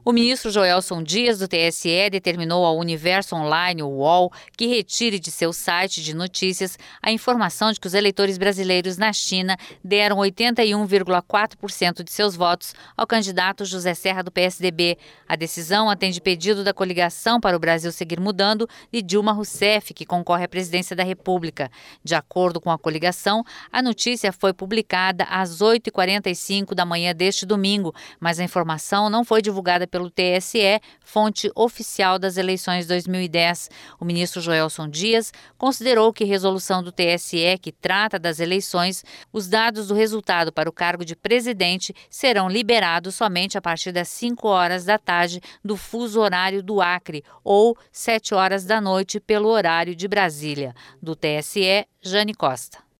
O ministro Joelson Dias, do TSE, determinou ao Universo Online, o UOL, que retire de seu site de notícias a informação de que os eleitores brasileiros na China deram 81,4% de seus votos ao candidato José Serra, do PSDB. A decisão atende pedido da coligação para o Brasil Seguir Mudando de Dilma Rousseff, que concorre à presidência da República. De acordo com a coligação, a notícia foi publicada às 8h45 da manhã deste domingo, mas a informação não foi divulgada pelo TSE, fonte oficial das eleições 2010. O ministro Joelson Dias considerou que resolução do TSE que trata das eleições, os dados do resultado para o cargo de presidente serão liberados somente a partir das 5 horas da tarde do fuso horário do Acre ou 7 horas da noite pelo horário de Brasília. Do TSE, Jane Costa.